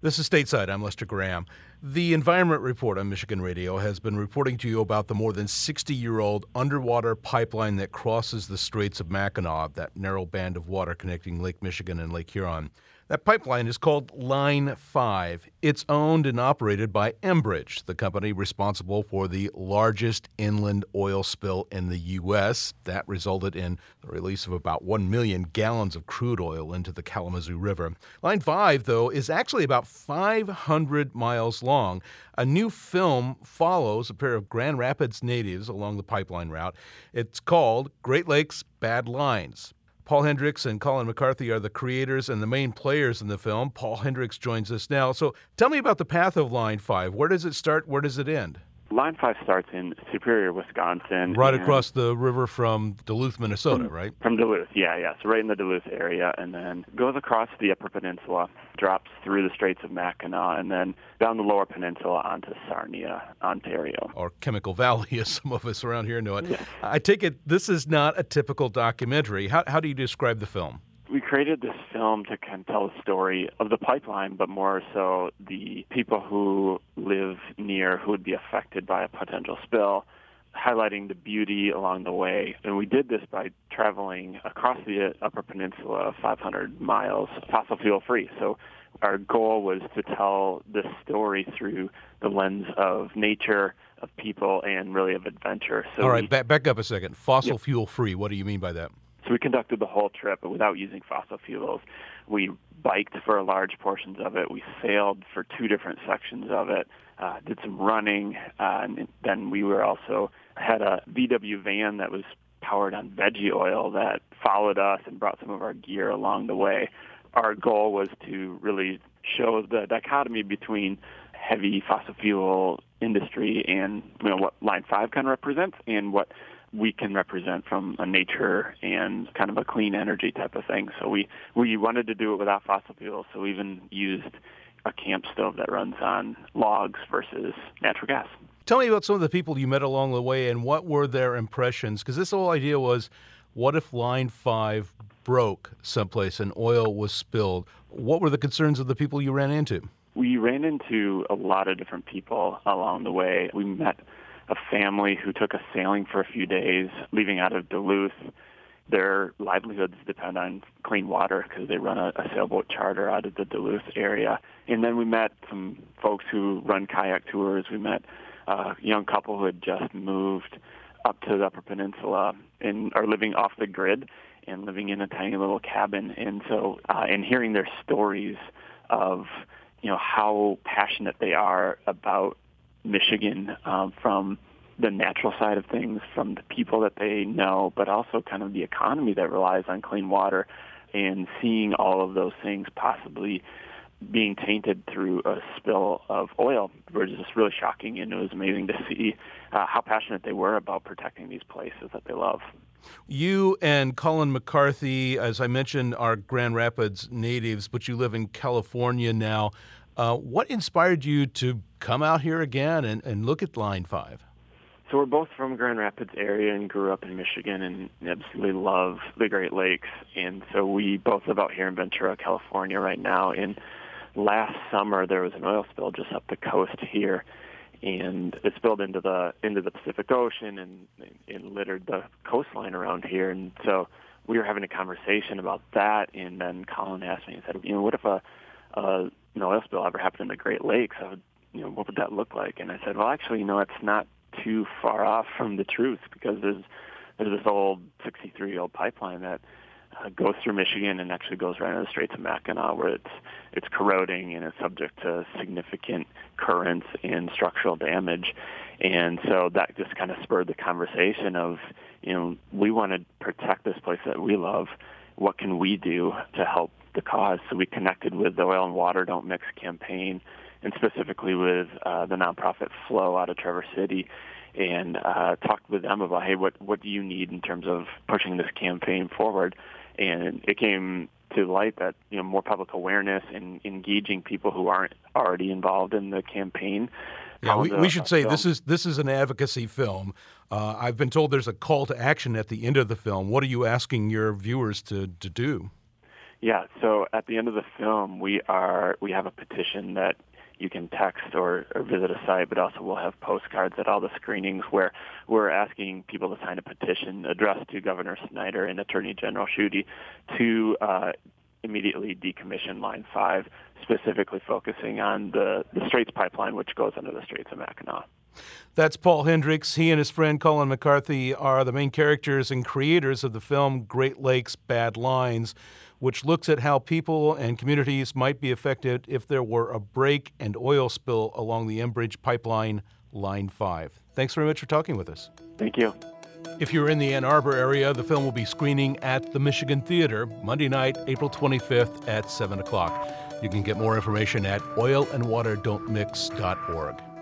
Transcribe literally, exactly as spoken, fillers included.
This is Stateside. I'm Lester Graham. The Environment Report on Michigan Radio has been reporting to you about the more than sixty-year-old underwater pipeline that crosses the Straits of Mackinac, that narrow band of water connecting Lake Michigan and Lake Huron. That pipeline is called Line five. It's owned and operated by Enbridge, the company responsible for the largest inland oil spill in the U S. That resulted in the release of about one million gallons of crude oil into the Kalamazoo River. Line five, though, is actually about five hundred miles long. A new film follows a pair of Grand Rapids natives along the pipeline route. It's called Great Lakes Bad Lines. Paul Hendricks and Colin McCarthy are the creators and the main players in the film. Paul Hendricks joins us now. So tell me about the path of Line five. Where does it start? Where does it end? Line five starts in Superior, Wisconsin. Right across the river from Duluth, Minnesota, from, right? From Duluth, yeah, yeah. So right in the Duluth area, and then goes across the Upper Peninsula, drops through the Straits of Mackinac, and then down the Lower Peninsula onto Sarnia, Ontario. Or Chemical Valley, as some of us around here know it. Yes. I take it this is not a typical documentary. How, how do you describe the film? We created this film to kind of tell the story of the pipeline, but more so the people who live near who would be affected by a potential spill, highlighting the beauty along the way. And we did this by traveling across the Upper Peninsula, five hundred miles, fossil fuel free. So our goal was to tell this story through the lens of nature, of people, and really of adventure. So All right, we, back, back up a second. Fossil yep. fuel free, what do you mean by that? So we conducted the whole trip without using fossil fuels. We biked for large portions of it. We sailed for two different sections of it, uh, did some running, uh, and then we were also had a V W van that was powered on veggie oil that followed us and brought some of our gear along the way. Our goal was to really show the dichotomy between heavy fossil fuel industry and, you know, what Line five kind of represents and what we can represent from a nature and kind of a clean energy type of thing. So we, we wanted to do it without fossil fuels, so we even used a camp stove that runs on logs versus natural gas. Tell me about some of the people you met along the way and what were their impressions, because this whole idea was, what if Line five broke someplace and oil was spilled? What were the concerns of the people you ran into? We ran into a lot of different people along the way. We met a family who took us sailing for a few days, leaving out of Duluth. Their livelihoods depend on clean water because they run a, a sailboat charter out of the Duluth area. And then we met some folks who run kayak tours. We met a young couple who had just moved up to the Upper Peninsula and are living off the grid and living in a tiny little cabin. And so, uh, and hearing their stories of, you know, how passionate they are about Michigan, um, from the natural side of things, from the people that they know, but also kind of the economy that relies on clean water, and seeing all of those things possibly being tainted through a spill of oil was just really shocking, and it was amazing to see uh, how passionate they were about protecting these places that they love. You and Colin McCarthy, as I mentioned, are Grand Rapids natives, but you live in California now. Uh, what inspired you to come out here again and, and look at Line five? So we're both from Grand Rapids area and grew up in Michigan and absolutely love the Great Lakes. And so we both live out here in Ventura, California right now. And last summer there was an oil spill just up the coast here, and it spilled into the into the Pacific Ocean and, and littered the coastline around here. And so we were having a conversation about that, and then Colin asked me and said, you know, what if a, a an oil spill ever happened in the Great Lakes? I would, you know, what would that look like? And I said, well, actually, you know, it's not too far off from the truth, because there's there's this old sixty-three-year-old pipeline that uh, goes through Michigan and actually goes right into the Straits of Mackinac, where it's it's corroding and it's subject to significant currents and structural damage. And so that just kind of spurred the conversation of, you know, we want to protect this place that we love. What can we do to help the cause? So we connected with the Oil and Water Don't Mix campaign, and specifically with uh, the nonprofit Flow out of Traverse City, and uh, talked with them about, hey, what, what do you need in terms of pushing this campaign forward? And it came to light that, you know, more public awareness and engaging people who aren't already involved in the campaign. Yeah, we, we should say this is this is an advocacy film. Uh, I've been told there's a call to action at the end of the film. What are you asking your viewers to, to do? Yeah, so at the end of the film, we are we have a petition that you can text or, or visit a site, but also we'll have postcards at all the screenings where we're asking people to sign a petition addressed to Governor Snyder and Attorney General Schuette to uh, immediately decommission Line five, specifically focusing on the, the Straits Pipeline, which goes under the Straits of Mackinac. That's Paul Hendricks. He and his friend Colin McCarthy are the main characters and creators of the film Great Lakes Bad Lines, which looks at how people and communities might be affected if there were a break and oil spill along the Enbridge pipeline, Line five. Thanks very much for talking with us. Thank you. If you're in the Ann Arbor area, the film will be screening at the Michigan Theater Monday night, April twenty-fifth at seven o'clock. You can get more information at oil and water don't mix dot org.